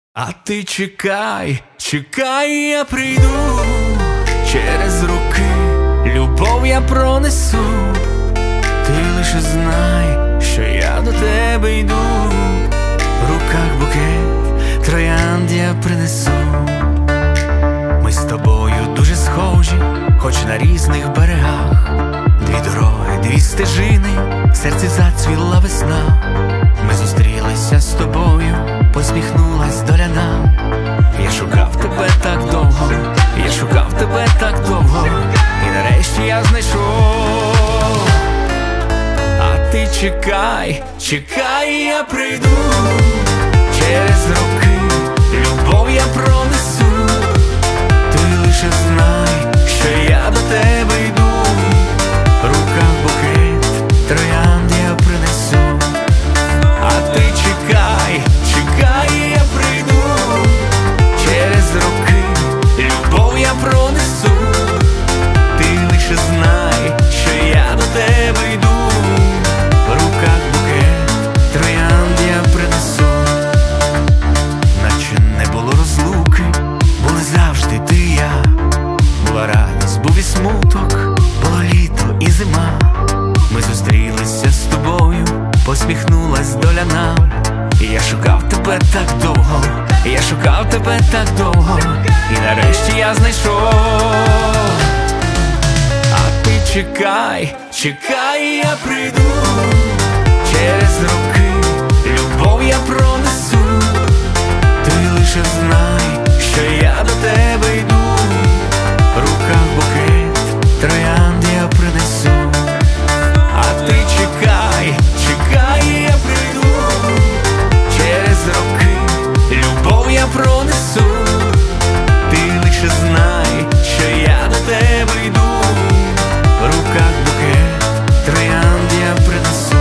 А ти чекай, чекай, я прийду. Через роки любов я пронесу. Ти лише знай, що я до тебе йду. В руках букет троянд я принесу. Ми з тобою дуже схожі, хоч на різних берегах. Дві дороги, дві стежини, в серці зацвіла весна. Ми зустрілися з тобою, посміхнулась доля нам. Я шукав тебе так довго, я шукав тебе так довго, і нарешті я знайшов. А ти чекай, чекай, я прийду. Через роки любов я пронесу. Ти лише знай, що я до тебе йду. В руках букет троянд я принесу. А ти чекай, чекай, я прийду. Через роки любов я пронесу. Ти лише знай, що я до тебе йду. В руках букет троянд я принесу. Наче не було розлуки, були завжди ти і я. Була радість, був і смуток, було літо і зима. Ми зустрілися з тобою, посміхнулась доля нам. І я шукав тебе так довго, я шукав тебе так довго, і нарешті я знайшов. А ти чекай, чекай, я прийду. Через роки любов я пронесу. Ти лише знай, що я до тебе йду. В руках букет троянд я принесу. А ти чекай, чекай, я прийду. Через роки любов я пронесу. Ти лише знай, що я до тебе йду. В руках букет троянд я принесу.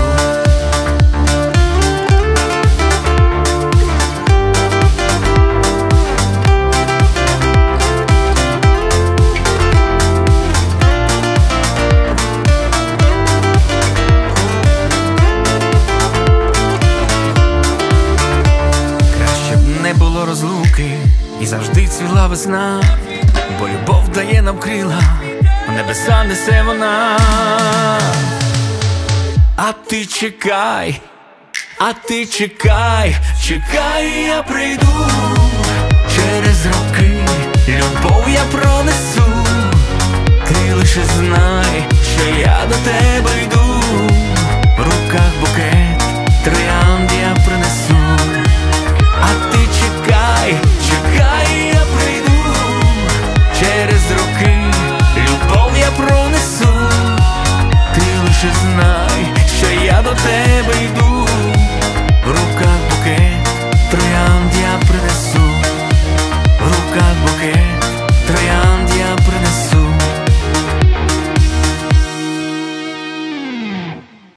Не було розлуки, і завжди цвіла весна. Бо любов дає нам крила, в небеса несе вона. А ти чекай, а ти чекай, чекай, я прийду. Через роки любов я пронесу. Ти лише знай, що я до тебе йду. В руках букет